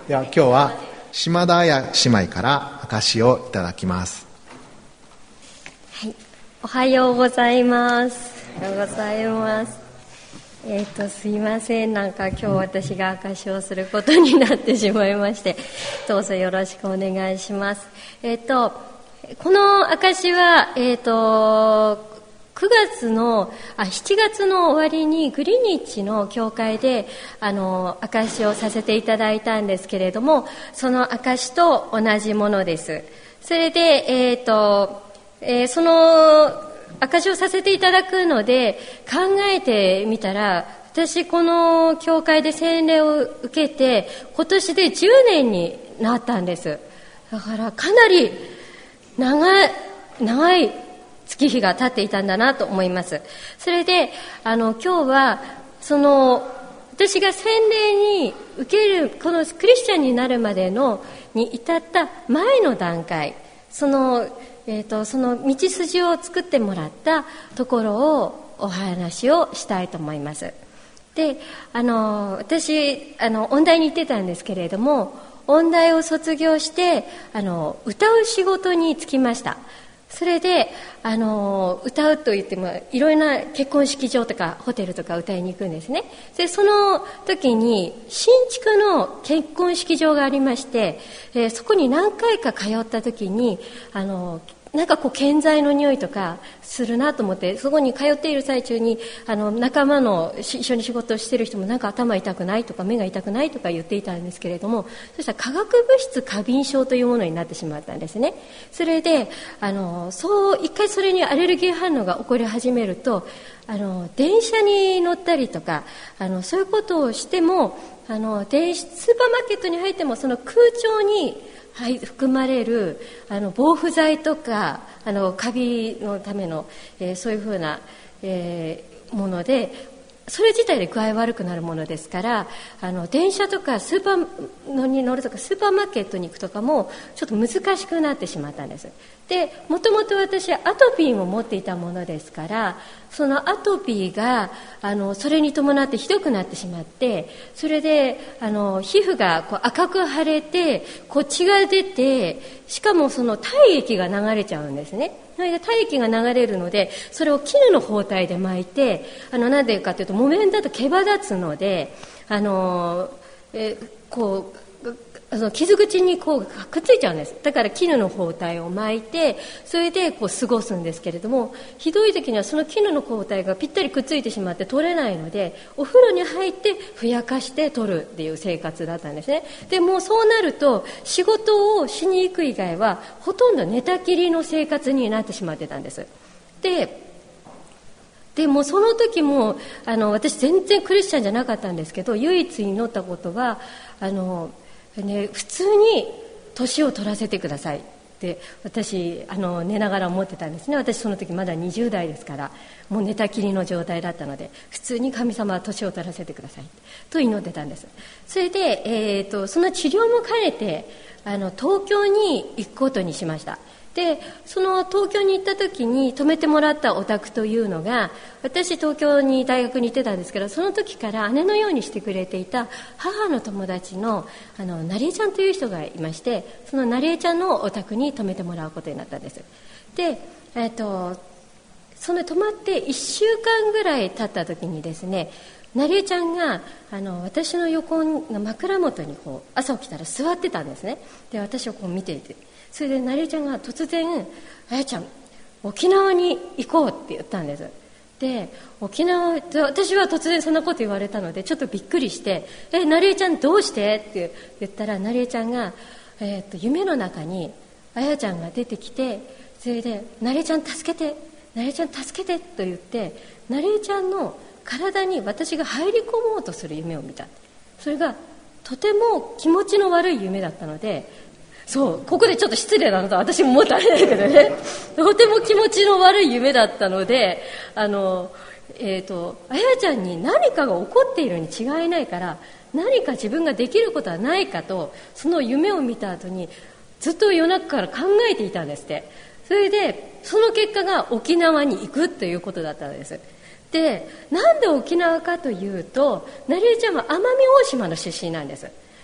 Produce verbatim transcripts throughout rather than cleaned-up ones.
では今日は島田彩姉妹から証をいただきます。 はい、おはようございます。おはようございます。えーと、すいません、なんか今日私が証をすることになってしまいまして、どうぞよろしくお願いします。えーと、この証は、えーと、くがつのあしちがつの終わりにグリニッチの教会であの証をさせていただいたんですけれども、その証と同じものです。それで、えーとえー、その証をさせていただくので考えてみたら、私この教会で洗礼を受けて今年でじゅうねんになったんです。だからかなり長い長い月日が経っていたんだなと思います。それであの今日はその私が洗礼に受けるこのクリスチャンになるまでのに至った前の段階、そのえーと、その道筋を作ってもらったところをお話をしたいと思います。で、あの私あの音大に行ってたんですけれども、音大を卒業してあの歌う仕事に就きました。それであの歌うといってもいろいろな結婚式場とかホテルとか歌いに行くんですね。でその時に新築の結婚式場がありまして、えー、そこに何回か通った時にあのなんかこう建材の匂いとかするなと思って、そこに通っている最中にあの仲間の一緒に仕事をしている人もなんか頭痛くないとか目が痛くないとか言っていたんですけれども、そしたら化学物質過敏症というものになってしまったんですね。それであのそう一回それにアレルギー反応が起こり始めると、あの電車に乗ったりとかあのそういうことをしても、あの電スーパーマーケットに入ってもその空調にはい、含まれるあの防腐剤とかあのカビのための、えー、そういうふうな、えー、もので、それ自体で具合悪くなるものですから、あの電車とかスーパーに乗るとかスーパーマーケットに行くとかもちょっと難しくなってしまったんです。でもともと私はアトピーを持っていたものですから、そのアトピーがあのそれに伴ってひどくなってしまって、それであの皮膚がこう赤く腫れてこう血が出て、しかもその体液が流れちゃうんですね。それで体液が流れるので、それを絹の包帯で巻いて、あの何でかというと木綿だと毛羽立つので、あの、えこうあの傷口にこうくっついちゃうんです。だから絹の包帯を巻いて、それでこう過ごすんですけれども、ひどい時にはその絹の包帯がぴったりくっついてしまって取れないので、お風呂に入ってふやかして取るっていう生活だったんですね。でもうそうなると仕事をしに行く以外はほとんど寝たきりの生活になってしまってたんです。ででもその時もあの私全然クリスチャンじゃなかったんですけど、唯一祈ったことはあのね、普通に年を取らせてくださいって私あの寝ながら思ってたんですね。私その時まだにじゅう代ですから、もう寝たきりの状態だったので、普通に神様は年を取らせてくださいと祈ってたんです。それで、えーと、その治療も兼ねてあの東京に行くことにしました。でその東京に行った時に泊めてもらったお宅というのが、私東京に大学に行ってたんですけど、その時から姉のようにしてくれていた母の友達のあの成江ちゃんという人がいまして、その成江ちゃんのお宅に泊めてもらうことになったんです。で、えーと、その泊まっていっしゅうかんぐらい経った時にですね、成江ちゃんがあの私の横の枕元にこう朝起きたら座ってたんですね。で私をこう見ていて、それで成江ちゃんが突然、あやちゃん沖縄に行こうって言ったんです。で沖縄で私は突然そんなこと言われたのでちょっとびっくりして、え成江ちゃんどうしてって言ったら、成江ちゃんが、えー、と夢の中にあやちゃんが出てきて、それで成江ちゃん助けて成江ちゃん助けてと言って、成江ちゃんの体に私が入り込もうとする夢を見た。それがとても気持ちの悪い夢だったので、そうここでちょっと失礼なのと私も思ったんだけどねとても気持ちの悪い夢だったので、あの、えーと、あやちゃんに何かが起こっているに違いないから、何か自分ができることはないかと、その夢を見た後にずっと夜中から考えていたんですって。それでその結果が沖縄に行くということだったんです。でなんで沖縄かというと、成江ちゃんは奄美大島の出身なんです。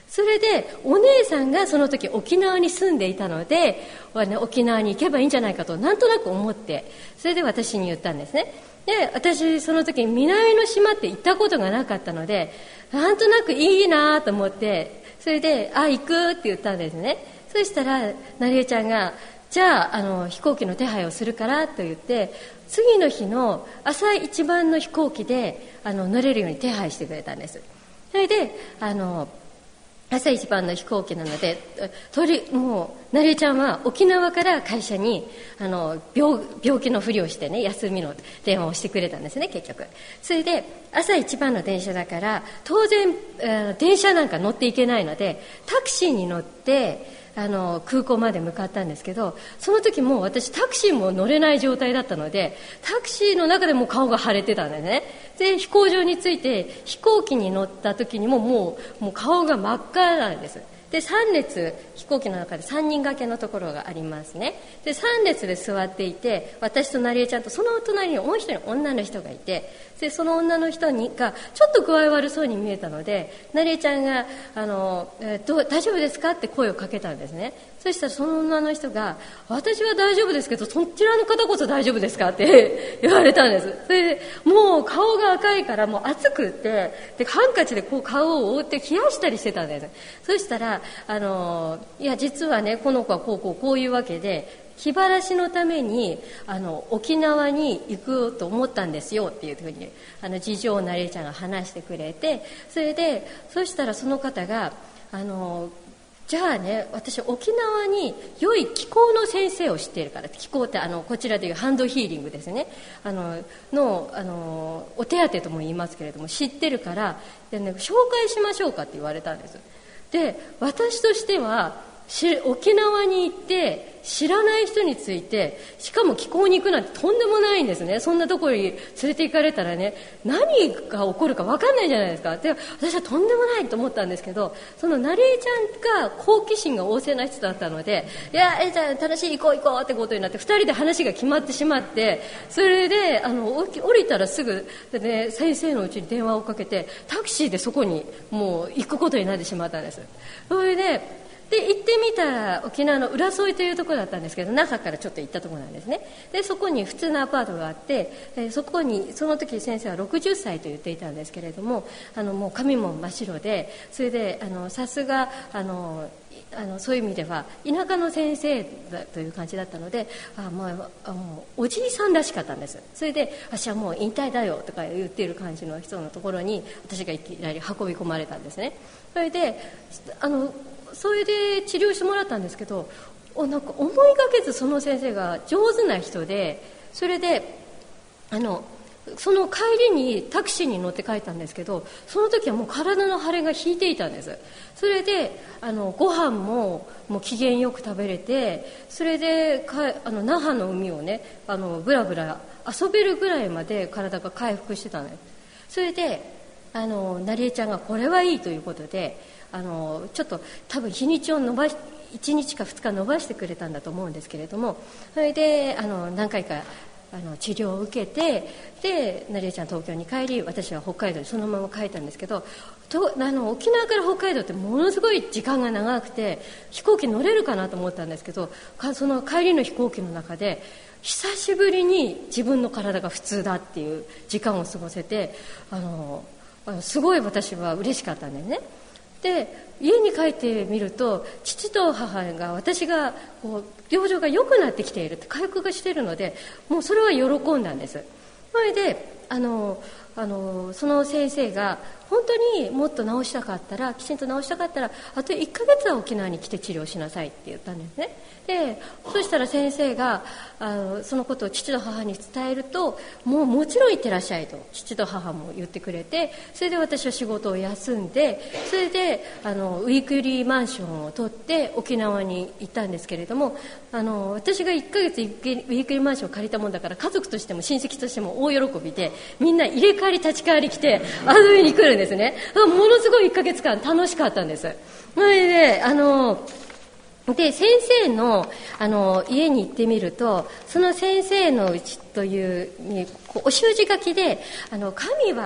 それでお姉さんがその時沖縄に住んでいたので、沖縄に行けばいいんじゃないかとなんとなく思って、それで私に言ったんですね。で、私その時南の島って行ったことがなかったので、なんとなくいいなと思って、それであ行くって言ったんですね。そしたらなりえちゃんが、じゃあ、あの飛行機の手配をするからと言って、次の日の朝一番の飛行機であの乗れるように手配してくれたんです。それであの朝一番の飛行機なので、とりもうなりえちゃんは沖縄から会社にあの 病, 病気のふりをしてね、休みの電話をしてくれたんですね、結局。それで朝一番の電車だから当然、えー、電車なんか乗っていけないので、タクシーに乗ってあの空港まで向かったんですけど、その時もう私タクシーも乗れない状態だったので、タクシーの中でも顔が腫れてたんですね。で飛行場に着いて飛行機に乗った時にももう、もう顔が真っ赤なんです。でさん列飛行機の中でさんにん掛けのところがありますね。でさん列で座っていて、私となりえちゃんとその隣にもう一人女の人がいて、でその女の人にがちょっと具合悪そうに見えたので、なりえちゃんがあの、えー、どう大丈夫ですかって声をかけたんですね。そしたらその女の人が、私は大丈夫ですけどそちらの方こそ大丈夫ですかって言われたんです。それでもう顔が赤いからもう熱くって、でハンカチでこう顔を覆って冷やしたりしてたんです。そしたらあのいや実はね、この子はこうこうこういうわけで気晴らしのためにあの沖縄に行くと思ったんですよっていうふうにあの事情をなりえちゃんが話してくれて、それでそしたらその方があのじゃあね、私沖縄に良い気候の先生を知っているから、気候ってあのこちらでいうハンドヒーリングですね、あののあのお手当とも言いますけれども知ってるからで、ね、紹介しましょうかって言われたんです。で私としては沖縄に行って知らない人について、しかも気候に行くなんてとんでもないんですね。そんなところに連れて行かれたらね、何が起こるか分かんないじゃないですか。で私はとんでもないと思ったんですけど、そのなりえちゃんが好奇心が旺盛な人だったので、いやえじゃあ楽しい行こう行こうってことになってふたりで話が決まってしまって、それであの降りたらすぐ、ね、先生のうちに電話をかけてタクシーでそこにもう行くことになってしまったんです。それでで行ってみたら沖縄の浦添というところだったんですけど、那覇からちょっと行ったところなんですね。でそこに普通のアパートがあって、えそこにその時先生はろくじゅっさいと言っていたんですけれども、あのもう髪も真っ白で、それであのさすがあのあのそういう意味では田舎の先生だという感じだったので、あ、まあ、もうおじいさんらしかったんです。それで私はもう引退だよとか言っている感じの人のところに私がいきなり運び込まれたんですね。それであのそれで治療してもらったんですけど、おなんか思いがけずその先生が上手な人で、それであのその帰りにタクシーに乗って帰ったんですけど、その時はもう体の腫れが引いていたんです。それであのご飯ももう機嫌よく食べれて、それでかあの那覇の海をねあのブラブラ遊べるぐらいまで体が回復してたんです。それであのなりえちゃんがこれはいいということで、あのちょっと多分日にちを伸ばしいちにちかふつか伸ばしてくれたんだと思うんですけれども、それであの何回かあの治療を受けて、でなりえちゃん東京に帰り、私は北海道にそのまま帰ったんですけど、とあの沖縄から北海道ってものすごい時間が長くて飛行機乗れるかなと思ったんですけど、その帰りの飛行機の中で久しぶりに自分の体が普通だっていう時間を過ごせて、あのあのすごい私は嬉しかったんですね。で家に帰ってみると父と母が私がこう病状が良くなってきているって回復がしているので、もうそれは喜んだんです。それであのあのその先生が本当にもっと治したかったらきちんと治したかったらあといっかげつは沖縄に来て治療しなさいって言ったんですね。でそしたら先生があのそのことを父と母に伝えると、もうもちろん行ってらっしゃいと父と母も言ってくれて、それで私は仕事を休んで、それであのウィークリーマンションを取って沖縄に行ったんですけれども、あの私がいっかげつウィークリーマンションを借りたもんだから、家族としても親戚としても大喜びで、みんな入れ替わり立ち替わり来て遊びに来るんですね。ものすごいいっかげつかん楽しかったんです。それであので先生 の, あの家に行ってみると、その先生のうちというにお習字書きで、あの神は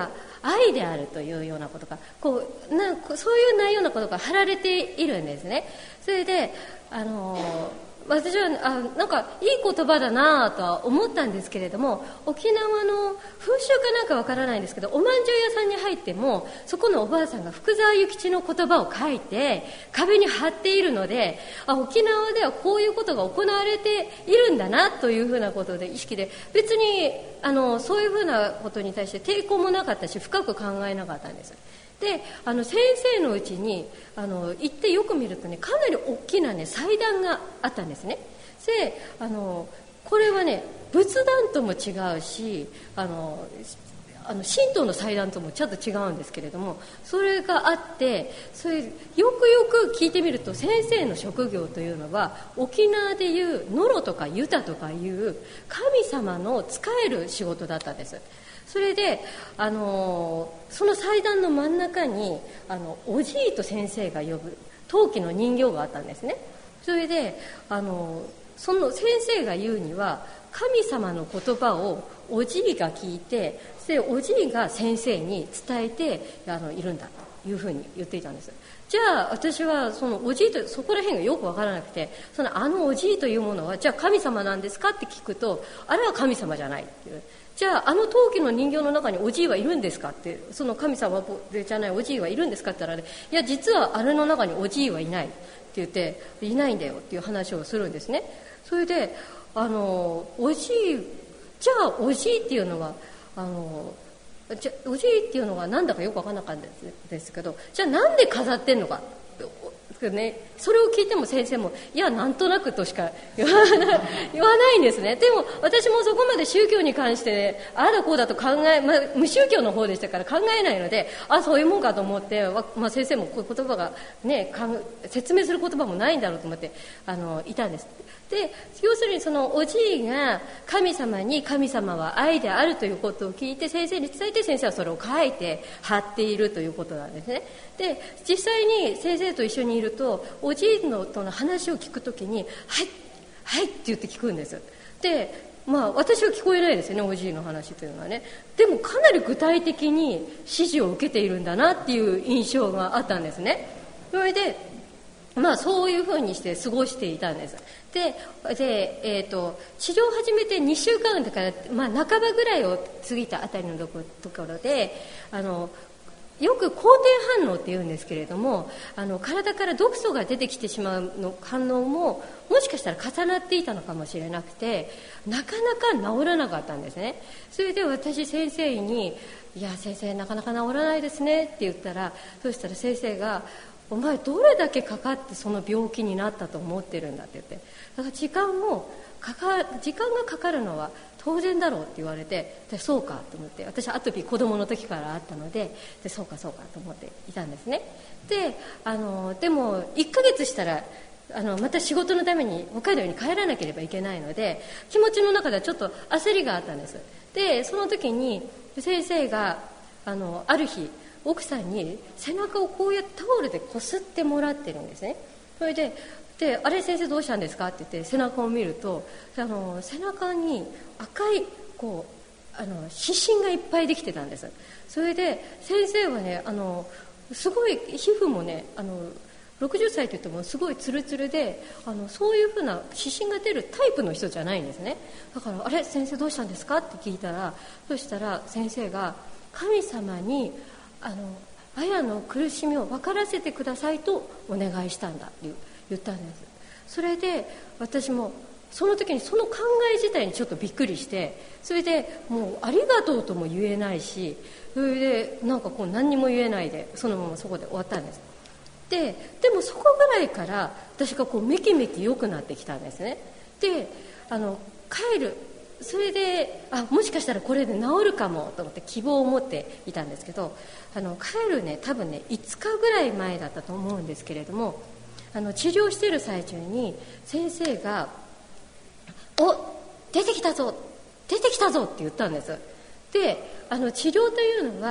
愛であるというようなことがこうなそういう内容のことが貼られているんですね。それであの私はあなんかいい言葉だなとは思ったんですけれども、沖縄の風習かなんかわからないんですけど、おまんじゅう屋さんに入ってもそこのおばあさんが福沢諭吉の言葉を書いて壁に貼っているので、あ沖縄ではこういうことが行われているんだなというふうなことで意識で、別にあのそういうふうなことに対して抵抗もなかったし深く考えなかったんです。であの先生のうちにあの行ってよく見るとね、かなり大きな、ね、祭壇があったんですね。であのこれはね仏壇とも違うし、あのあの神道の祭壇ともちょっと違うんですけれども、それがあって、それよくよく聞いてみると先生の職業というのは沖縄でいうノロとかユタとかいう神様の仕える仕事だったんです。それで、あのー、その祭壇の真ん中にあのおじいと先生が呼ぶ陶器の人形があったんですね。それで、あのー、その先生が言うには神様の言葉をおじいが聞いて、でおじいが先生に伝えてあのいるんだというふうに言っていたんです。じゃあ私はそのおじいとそこら辺がよく分からなくて、そのあのおじいというものはじゃあ神様なんですかって聞くと、あれは神様じゃないっていう。じゃああの陶器の人形の中におじいはいるんですかって、その神様じゃないおじいはいるんですかって言ったら、ね、いや実はあれの中におじいはいないって言って、いないんだよっていう話をするんですね。それであのおじいじゃあおじいっていうのはあのじゃおじいっていうのがなんだかよく分からなかったんですけど、じゃあなんで飾ってんのかね、それを聞いても先生もいやなんとなくとしか言わない、言わないんですね。でも私もそこまで宗教に関して、ね、ああだこうだと考え、まあ、無宗教の方でしたから考えないので、あそういうもんかと思って、まあ、先生もこういう言葉が、ね、説明する言葉もないんだろうと思ってあのいたんです。で要するにそのおじいが神様に神様は愛であるということを聞いて先生に伝えて、先生はそれを書いて貼っているということなんですね。で実際に先生と一緒にいるとおじいのとの話を聞くときにはいはいって言って聞くんです。でまあ私は聞こえないですよね、おじいの話というのはね。でもかなり具体的に指示を受けているんだなっていう印象があったんですね。それでまあそういうふうにして過ごしていたんです。で、でえーと、治療を始めてにしゅうかんだから、まあ、半ばぐらいを過ぎたあたりのところで、あのよく好転反応って言うんですけれども、あの体から毒素が出てきてしまうの反応ももしかしたら重なっていたのかもしれなくて、なかなか治らなかったんですね。それで私先生にいや先生なかなか治らないですねって言ったら、そしたら先生がお前どれだけかかってその病気になったと思ってるんだって言って、だから時間もかか時間がかかるのは当然だろうって言われて、でそうかと思って、私アトピー子供の時からあったので、でそうかそうかと思っていたんですね。であのでもいっかげつしたらあのまた仕事のために北海道に帰らなければいけないので、気持ちの中ではちょっと焦りがあったんです。でその時に先生があのある日奥さんに背中をこうやってタオルでこすってもらってるんですね。それでであれ先生どうしたんですかって言って背中を見ると、あの背中に赤いこうあの湿疹がいっぱいできてたんです。それで先生はね、あのすごい皮膚もね、あのろくじゅっさいといってもすごいツルツルで、あのそういうふうな湿疹が出るタイプの人じゃないんですね。だからあれ先生どうしたんですかって聞いたら、そしたら先生が神様にあの綾の苦しみを分からせてくださいとお願いしたんだって言ったんです。それで私もその時にその考え自体にちょっとびっくりして、それでもうありがとうとも言えないし、それでなんかこう何にも言えないでそのままそこで終わったんです。ででもそこぐらいから私がこうめきめき良くなってきたんですね。であの帰るそれであもしかしたらこれで治るかもと思って希望を持っていたんですけど、あの帰るね多分ねいつかぐらい前だったと思うんですけれども、あの治療している最中に先生がお出てきたぞ出てきたぞって言ったんです。であの治療というのは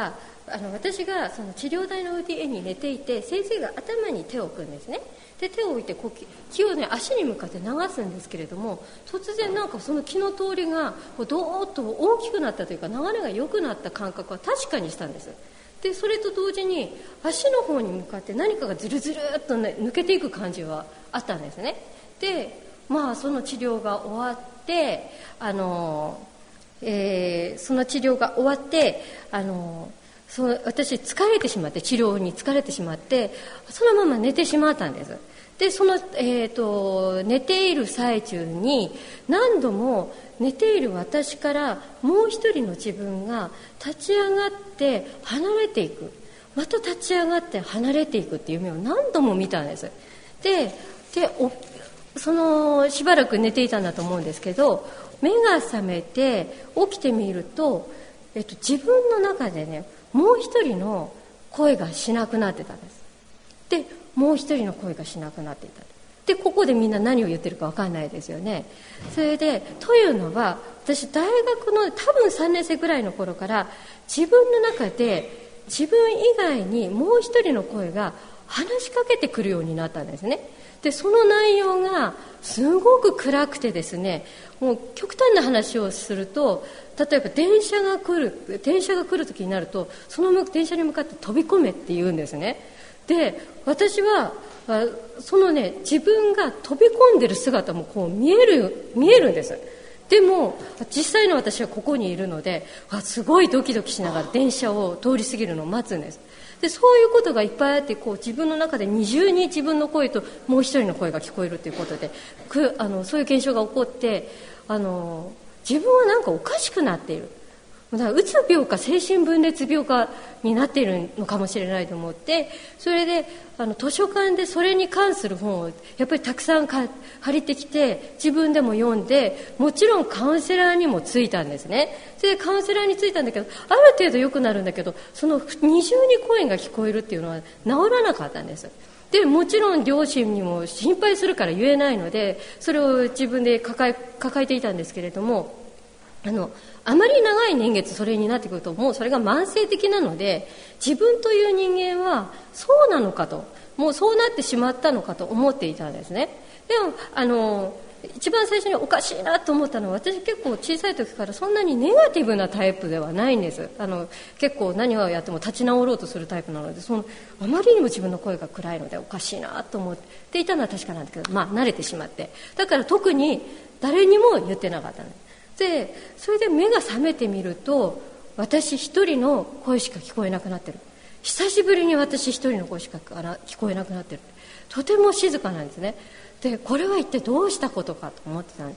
あの私がその治療台の上に寝ていて、先生が頭に手を置くんですね。で手を置いてこう気を、ね、足に向かって流すんですけれども、突然なんかその気の通りがこうどーっと大きくなったというか、流れが良くなった感覚は確かにしたんです。でそれと同時に足の方に向かって何かがずるずるっと、ね、抜けていく感じはあったんですね。でまあその治療が終わって、あの、えー、その治療が終わって、あのその私疲れてしまって、治療に疲れてしまって、そのまま寝てしまったんです。でその、えーと、寝ている最中に何度も寝ている私からもう一人の自分が立ち上がって離れていく、また立ち上がって離れていくっていう夢を何度も見たんです。ででおそのしばらく寝ていたんだと思うんですけど、目が覚めて起きてみると、えっと、自分の中でね、もう一人の声がしなくなってたんです。でもう一人の声がしなくなっていた。でここでみんな何を言ってるか分かんないですよね。それでというのは、私大学の多分さんねん生ぐらいの頃から自分の中で自分以外にもう一人の声が話しかけてくるようになったんですね。でその内容がすごく暗くてですね、もう極端な話をすると、例えば電車が来る電車が来る時になると、その電車に向かって飛び込めって言うんですね。で私はそのね、自分が飛び込んでる姿もこう見える見えるんです。でも実際の私はここにいるので、あすごいドキドキしながら電車を通り過ぎるのを待つんです。でそういうことがいっぱいあって、こう自分の中で二重に自分の声ともう一人の声が聞こえるということで、くあのそういう現象が起こって、あの自分はなんかおかしくなっている、だからうつ病か精神分裂病かになっているのかもしれないと思って、それであの図書館でそれに関する本をやっぱりたくさん借りてきて、自分でも読んで、もちろんカウンセラーにもついたんですね。それでカウンセラーについたんだけど、ある程度良くなるんだけど、その二重に声が聞こえるっていうのは治らなかったんです。でもちろん両親にも心配するから言えないので、それを自分で抱え、抱えていたんですけれども、あのあまり長い年月それになってくると、もうそれが慢性的なので、自分という人間はそうなのかと、もうそうなってしまったのかと思っていたんですね。でもあの一番最初におかしいなと思ったのは、私結構小さい時からそんなにネガティブなタイプではないんです。あの結構何をやっても立ち直ろうとするタイプなので、そのあまりにも自分の声が暗いのでおかしいなと思っていたのは確かなんだけど、まあ慣れてしまって、だから特に誰にも言ってなかったので、それで目が覚めてみると、私一人の声しか聞こえなくなってる。久しぶりに私一人の声しか聞こえなくなってる。とても静かなんですね。でこれは一体どうしたことかと思ってたんです。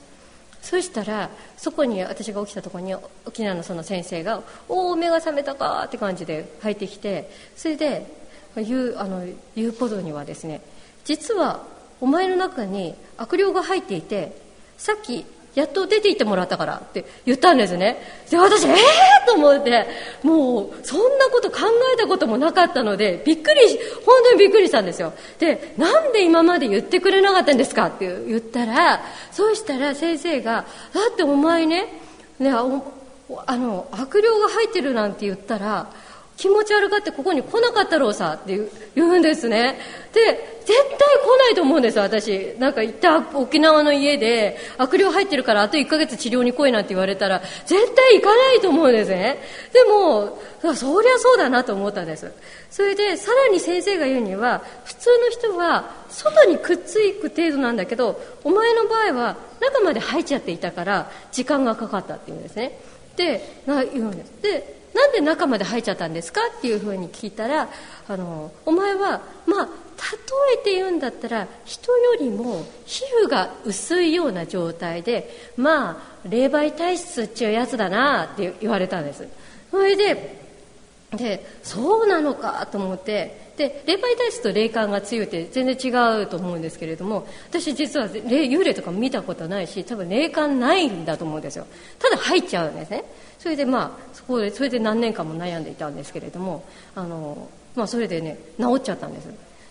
そしたらそこに、私が起きたところに沖縄のその先生が「おお目が覚めたか」って感じで入ってきて、それで言う、あの言うことにはですね、実はお前の中に悪霊が入っていて、さっきやっと出て行ってもらったからって言ったんですね。で私えーと思って、もうそんなこと考えたこともなかったので、びっくり、本当にびっくりしたんですよ。でなんで今まで言ってくれなかったんですかって言ったら、そうしたら先生が、だってお前ね、ねああの悪霊が入ってるなんて言ったら気持ち悪がってここに来なかったろうさって言うんですね。で絶対来ないと思うんです。私なんか行った沖縄の家で悪霊入ってるからあといっかげつ治療に来いなんて言われたら絶対行かないと思うんですね。でもそりゃそうだなと思ったんです。それでさらに先生が言うには、普通の人は外にくっつく程度なんだけど、お前の場合は中まで入っちゃっていたから時間がかかったっていうんですね。でな言うんです。でなんで中まで入っちゃったんですかっていうふうに聞いたら、あのお前はまあ例えて言うんだったら人よりも皮膚が薄いような状態で、まあ霊媒体質っていうやつだなって言われたんです。それででそうなのかと思って、で霊媒体質と霊感が強いって全然違うと思うんですけれども、私実は幽霊とか見たことないし、多分霊感ないんだと思うんですよ。ただ入っちゃうんですね。それでまあそこでそれで何年間も悩んでいたんですけれども、あの、まあ、それでね治っちゃったんです。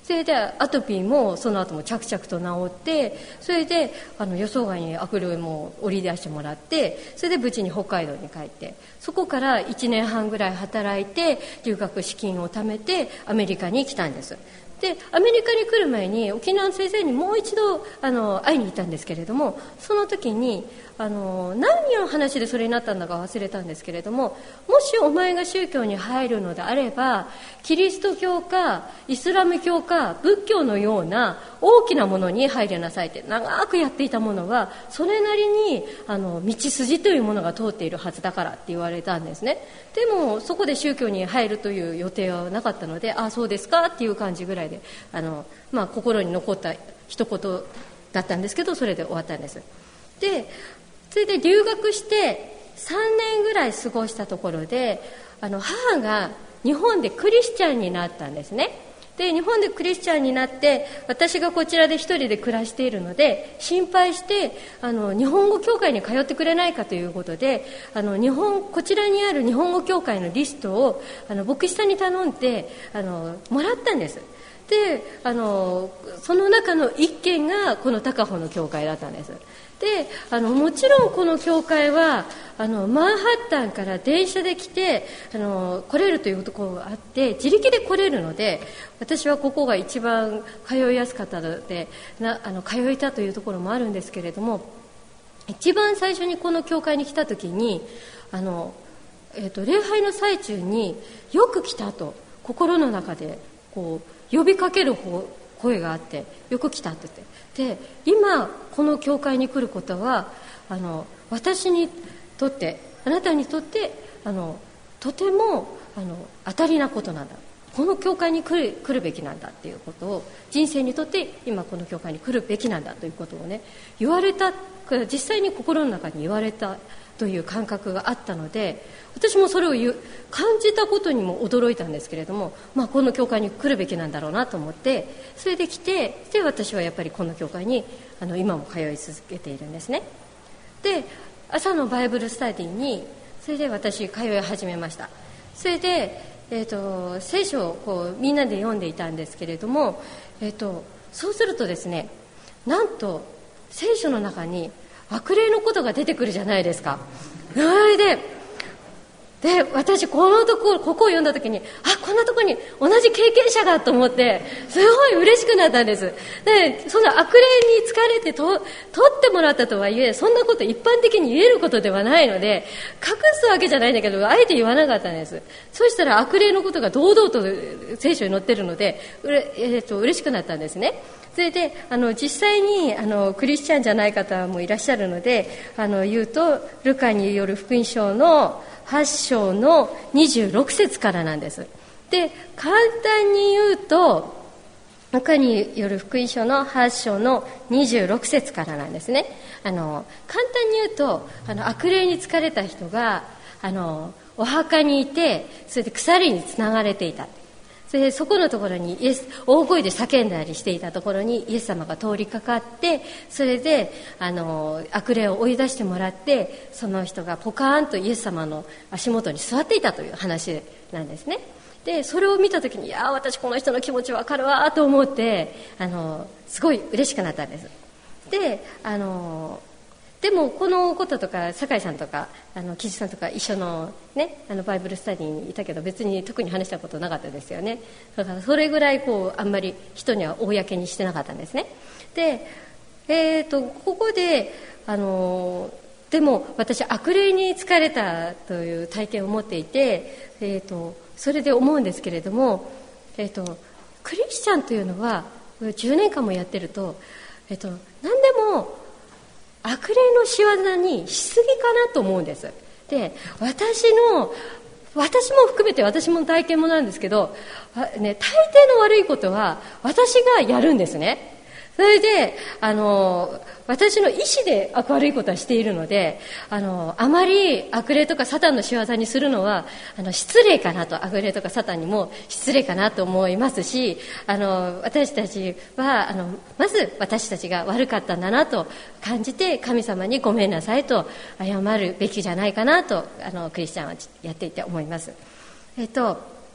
それでアトピーもその後も着々と治って、それであの予想外に悪霊も織り出してもらって、それで無事に北海道に帰って、そこからいちねんはんぐらい働いて留学資金を貯めてアメリカに来たんです。でアメリカに来る前に沖縄の先生にもう一度あの会いに行ったんですけれども、その時にあの何の話でそれになったんだか忘れたんですけれども、もしお前が宗教に入るのであればキリスト教かイスラム教か仏教のような大きなものに入りなさいって、長くやっていたものはそれなりにあの道筋というものが通っているはずだからって言われたんですね。でもそこで宗教に入るという予定はなかったので、ああそうですかっていう感じぐらいであの、まあ、心に残った一言だったんですけど、それで終わったんです。でそれで留学してさんねんぐらい過ごしたところで、あの母が日本でクリスチャンになったんですね。で日本でクリスチャンになって、私がこちらで一人で暮らしているので心配して、あの日本語教会に通ってくれないかということで、あの日本こちらにある日本語教会のリストをあの牧師さんに頼んであのもらったんです。であのその中の一軒がこの高穂の教会だったんです。であのもちろんこの教会はあのマンハッタンから電車で来てあの来れるというところがあって、自力で来れるので、私はここが一番通いやすかったのでなあの通えたというところもあるんですけれども、一番最初にこの教会に来た時にあの、えーと、礼拝の最中によく来たと心の中でこう呼びかける方声があって、よく来たって言って、で今この教会に来ることはあの私にとってあなたにとってあのとてもあの当たりなことなんだ、この教会に来る、来るべきなんだっていうことを、人生にとって今この教会に来るべきなんだということをね言われた、実際に心の中に言われたという感覚があったので、私もそれを言う感じたことにも驚いたんですけれども、まあ、この教会に来るべきなんだろうなと思って、それで来て、で私はやっぱりこの教会にあの今も通い続けているんですね。で朝のバイブルスタディにそれで私通い始めました。それで、えーと、聖書をこうみんなで読んでいたんですけれども、えーと、そうするとですね、なんと聖書の中に悪霊のことが出てくるじゃないですか。それでで私このとこここを読んだ時に、あこんなところに同じ経験者がと思ってすごい嬉しくなったんです。でその悪霊に疲れてと取ってもらったとはいえ、そんなこと一般的に言えることではないので隠すわけじゃないんだけど、あえて言わなかったんです。そしたら悪霊のことが堂々と聖書に載ってるのでうれ、えー、と嬉しくなったんですね。それであの実際にあのクリスチャンじゃない方もいらっしゃるのであの言うと、ルカによる福音書のはち章のにじゅうろく節からなんです。で簡単に言うと、ルカによる福音書のはち章のにじゅうろく節からなんですね。あの簡単に言うと、あの悪霊に疲れた人があのお墓にいて、それで鎖につながれていた。それでそこのところにイエス大声で叫んだりしていたところにイエス様が通りかかって、それであの悪霊を追い出してもらって、その人がポカーンとイエス様の足元に座っていたという話なんですね。でそれを見た時に、いや私この人の気持ちわかるわと思って、あのすごい嬉しくなったんです。であのでもこのこととか酒井さんとかあの木地さんとか一緒の、ね、あのバイブルスタディにいたけど、別に特に話したことなかったですよね。だからそれぐらいこうあんまり人には公にしてなかったんですね。で、えー、とここであのでも私悪霊に疲れたという体験を持っていて、えー、とそれで思うんですけれども、えー、とクリスチャンというのはじゅうねんかんもやってると、えー、と何でも悪霊の仕業にしすぎかなと思うんです。で私の私も含めて私も体験もなんですけど、ね、大抵の悪いことは私がやるんですね。それであの私の意思で悪いことはしているので、あのあまり悪霊とかサタンの仕業にするのはあの失礼かなと、悪霊とかサタンにも失礼かなと思いますし、あの私たちはあのまず私たちが悪かったんだなと感じて、神様にごめんなさいと謝るべきじゃないかなと、あのクリスチャンはやっていて思います。えっと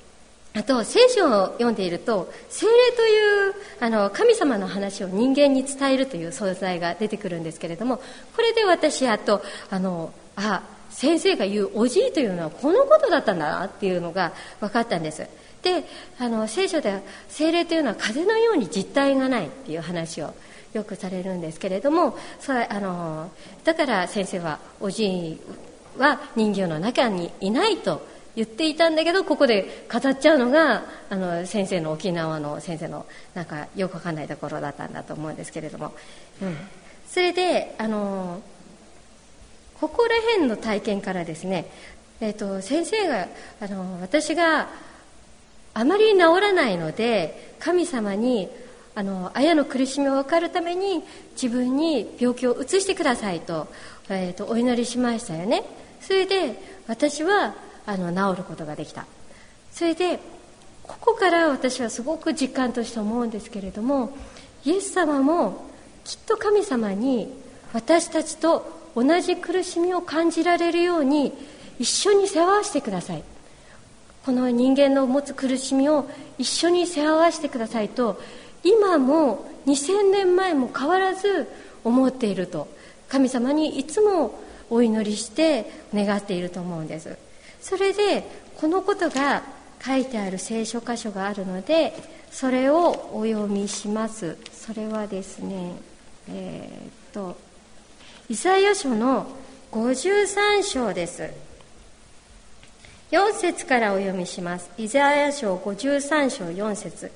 あと聖書を読んでいると、聖霊というあの神様の話を人間に伝えるという存在が出てくるんですけれども、これで私あとあのあ先生が言うおじいというのはこのことだったんだなっていうのが分かったんです。で、あの聖書では聖霊というのは風のように実体がないっていう話をよくされるんですけれども、それあのだから先生はおじいは人形の中にいないと言っていたんだけど、ここで語っちゃうのがあの先生の沖縄の先生のなんかよくわかんないところだったんだと思うんですけれども、うん、それであのここら辺の体験からですね、えーと、先生があの私があまり治らないので神様にあの綾の苦しみを分かるために自分に病気を移してくださいと、えーと、お祈りしましたよね。それで私はあの治ることができた。それでここから私はすごく実感として思うんですけれども、イエス様もきっと神様に私たちと同じ苦しみを感じられるように一緒に背負わせてください、この人間の持つ苦しみを一緒に背負わせてくださいと、今もにせんねんまえも変わらず思っていると、神様にいつもお祈りして願っていると思うんです。それでこのことが書いてある聖書箇所があるので、それをお読みします。それはですね、えー、っとイザヤ書のごじゅうさん章です。よん節からお読みします。イザヤ書ごじゅうさん章よん節。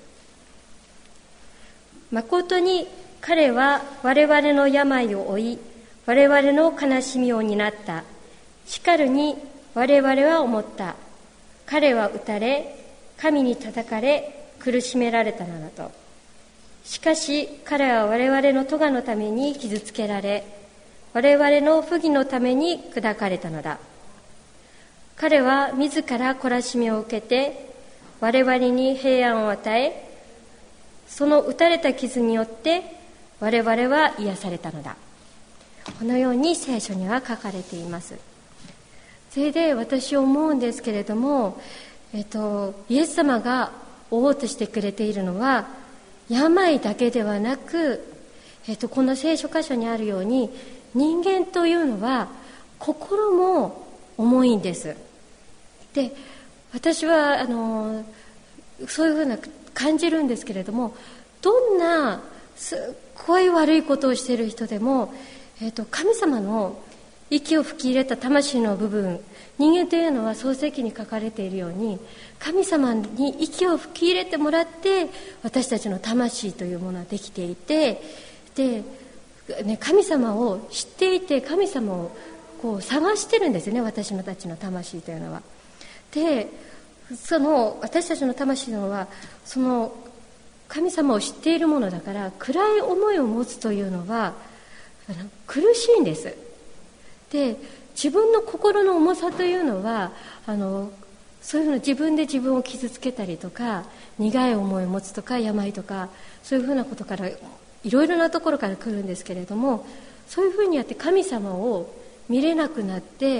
誠に彼は我々の病を負い、我々の悲しみを担った。しかるに我々は思った。彼は打たれ、神に叩かれ、苦しめられたのだと。しかし彼は我々の咎のために傷つけられ、我々の不義のために砕かれたのだ。彼は自ら懲らしみを受けて、我々に平安を与え、その打たれた傷によって我々は癒されたのだ。このように聖書には書かれています。それで私思うんですけれども、えっと、イエス様が負おうとしてくれているのは病だけではなく、えっと、この聖書箇所にあるように人間というのは心も重いんです。で、私はあのそういうふうな感じるんですけれども、どんなすっごい悪いことをしている人でも、えっと、神様の息を吹き入れた魂の部分、人間というのは創世記に書かれているように神様に息を吹き入れてもらって私たちの魂というものはできていて、で、ね、神様を知っていて神様をこう探してるんですよね、私のたちの魂というのは。で、その私たちの魂というのはその神様を知っているものだから、暗い思いを持つというのはあの苦しいんです。で、自分の心の重さというのはあのそういうふうな自分で自分を傷つけたりとか、苦い思いを持つとか病とか、そういうふうなことからいろいろなところから来るんですけれども、そういうふうにやって神様を見れなくなって、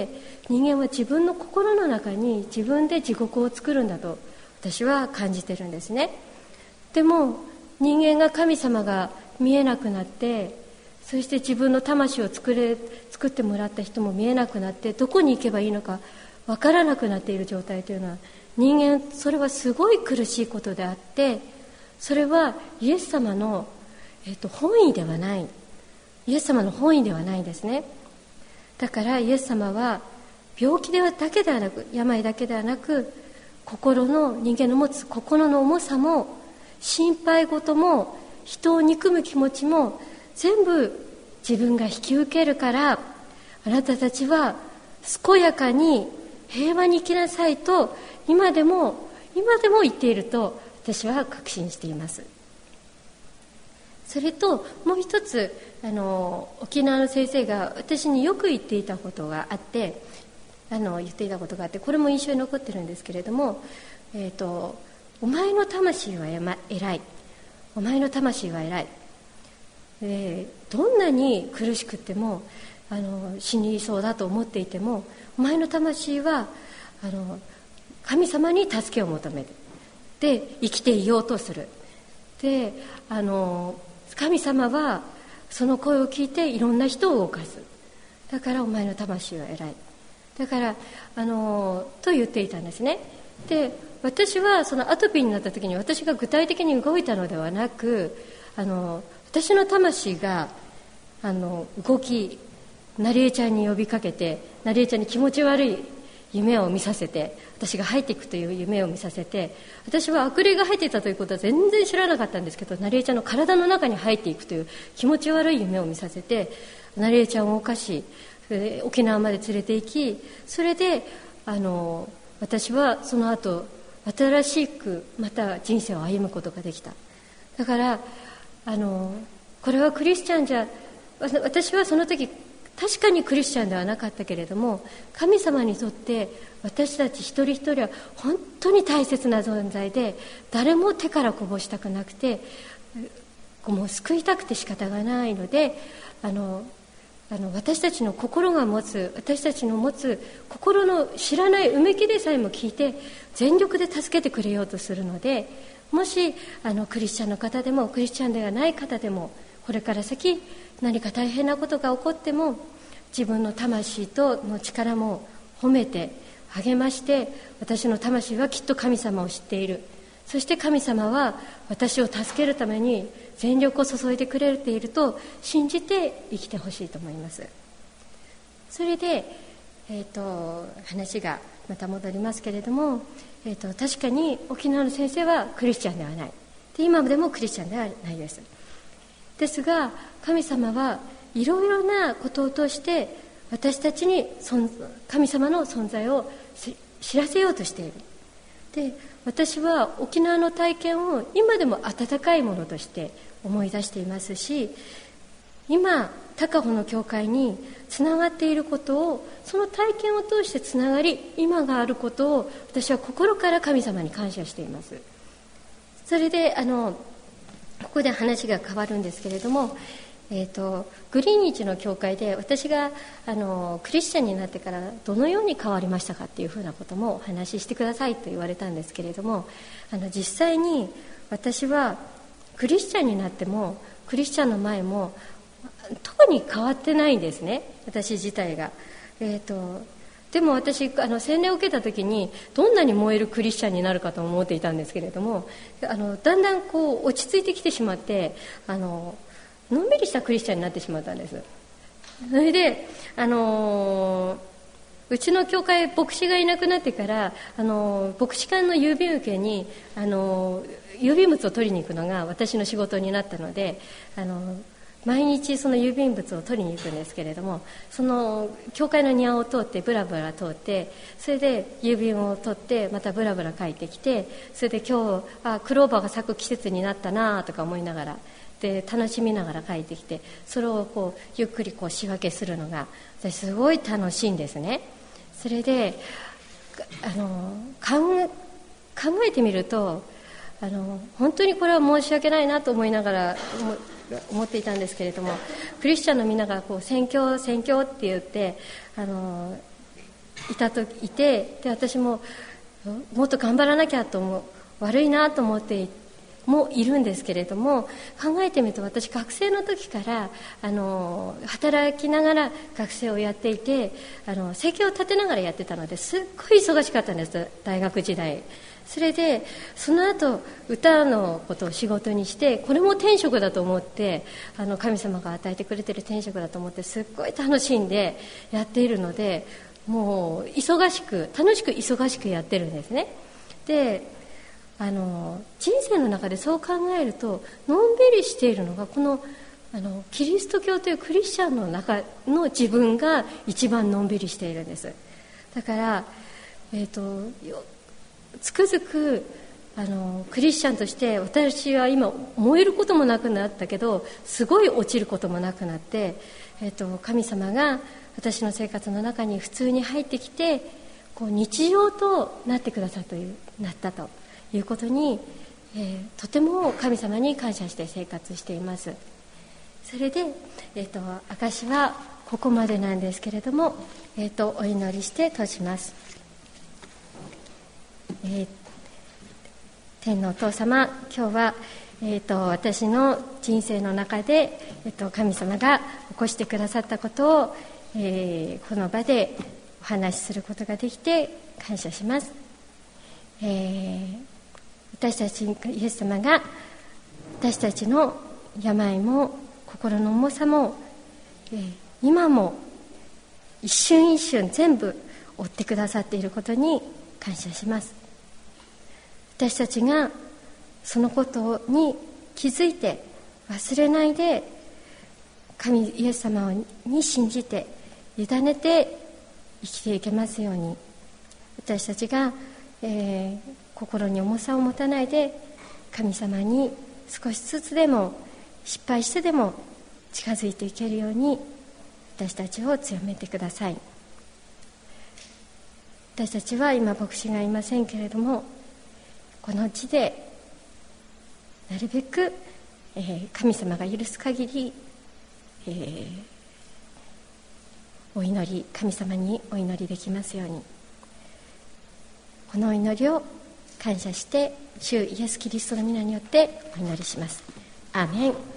人間は自分の心の中に自分で地獄を作るんだと私は感じてるんですね。でも人間が神様が見えなくなって、そして自分の魂を作れ作ってもらった人も見えなくなって、どこに行けばいいのか分からなくなっている状態というのは、人間それはすごい苦しいことであって、それはイエス様の、えっと、本意ではない、イエス様の本意ではないんですね。だからイエス様は病気ではだけではなく、病だけではなく、心の人間の持つ心の重さも心配事も人を憎む気持ちも全部自分が引き受けるから、あなたたちは健やかに平和に生きなさいと今でも今でも言っていると私は確信しています。それともう一つ、あの沖縄の先生が私によく言っていたことがあってあの言っていたことがあってこれも印象に残ってるんですけれども、えーと、お前の魂は偉い、お前の魂は偉い、でどんなに苦しくてもあの死にそうだと思っていても、お前の魂はあの神様に助けを求める、 で生きていようとする。であの神様はその声を聞いていろんな人を動かす。だからお前の魂は偉い、だからあのと言っていたんですね。で私はそのアトピーになった時に私が具体的に動いたのではなく、あの私の魂があの動き、ナリエちゃんに呼びかけて、ナリエちゃんに気持ち悪い夢を見させて、私が入っていくという夢を見させて、私は悪霊が入っていたということは全然知らなかったんですけど、ナリエちゃんの体の中に入っていくという気持ち悪い夢を見させて、ナリエちゃんを動かし、沖縄まで連れて行き、それであの私はその後新しくまた人生を歩むことができた。だからあのこれはクリスチャンじゃ、私はその時確かにクリスチャンではなかったけれども、神様にとって私たち一人一人は本当に大切な存在で、誰も手からこぼしたくなくて、もう救いたくて仕方がないので、あのあの私たちの心が持つ、私たちの持つ心の知らないうめきでさえも聞いて全力で助けてくれようとするので、もしあのクリスチャンの方でもクリスチャンではない方でも、これから先何か大変なことが起こっても、自分の魂との力も褒めて励まして、私の魂はきっと神様を知っている、そして神様は私を助けるために全力を注いでくれていると信じて生きてほしいと思います。それで、えー、と話がまた戻りますけれども、えー、と確かに沖縄の先生はクリスチャンではないで、今でもクリスチャンではないです。ですが神様はいろいろなことを通して私たちに神様の存在を知らせようとしている。で私は沖縄の体験を今でも温かいものとして思い出していますし、今高穂の教会につながっていることを、その体験を通してつながり今があることを私は心から神様に感謝しています。それであのここで話が変わるんですけれども、えーと、グリーニッチの教会で私があのクリスチャンになってからどのように変わりましたかっていうふうなこともお話ししてくださいと言われたんですけれども、あの実際に私はクリスチャンになってもクリスチャンの前も特に変わってないんですね、私自体が。えーとでも私あの洗礼を受けた時にどんなに燃えるクリスチャンになるかと思っていたんですけれども、あのだんだんこう落ち着いてきてしまって、あののんびりしたクリスチャンになってしまったんです。それであのうちの教会牧師がいなくなってから、あの牧師館の郵便受けにあの郵便物を取りに行くのが私の仕事になったので、あの毎日その郵便物を取りに行くんですけれども、その教会の庭を通ってブラブラ通って、それで郵便を取ってまたブラブラ帰ってきて、それで今日あクローバーが咲く季節になったなとか思いながらで楽しみながら帰ってきて、それをこうゆっくりこう仕分けするのが私すごい楽しいんですね。それであの考えてみると、あの本当にこれは申し訳ないなと思いながら思っていたんですけれども、クリスチャンのみんながこう宣教宣教って言ってあのいたといて、で私ももっと頑張らなきゃと思う、悪いなと思ってもいるんですけれども、考えてみると私学生の時からあの働きながら学生をやっていて、あの生計を立てながらやってたのですっごい忙しかったんです、大学時代。それでその後歌のことを仕事にして、これも天職だと思って、あの神様が与えてくれている天職だと思ってすっごい楽しんでやっているので、もう忙しく楽しく忙しくやってるんですね。であの人生の中でそう考えると、のんびりしているのがこのあのキリスト教というクリスチャンの中の自分が一番のんびりしているんです。だから、えーと、つくづくあのクリスチャンとして私は今燃えることもなくなったけど、すごい落ちることもなくなって、えーと、神様が私の生活の中に普通に入ってきて、こう日常となってくださったというなったということに、えー、とても神様に感謝して生活しています。それで、えーと、証はここまでなんですけれども、えーと、お祈りして閉じます。えー、 天のお父様、今日は、えー、と私の人生の中で、えー、と神様が起こしてくださったことを、えー、この場でお話しすることができて感謝します。えー、私たちイエス様が私たちの病も心の重さも、えー、今も一瞬一瞬全部追ってくださっていることに感謝します。私たちがそのことに気づいて忘れないで、神イエス様に信じて委ねて生きていけますように、私たちが、えー、心に重さを持たないで神様に少しずつでも失敗してでも近づいていけるように私たちを強めてください。私たちは今牧師がいませんけれども、この地でなるべく、えー、神様が許す限り、えー、お祈り神様にお祈りできますように、このお祈りを感謝して主イエスキリストの皆によってお祈りします。アーメン。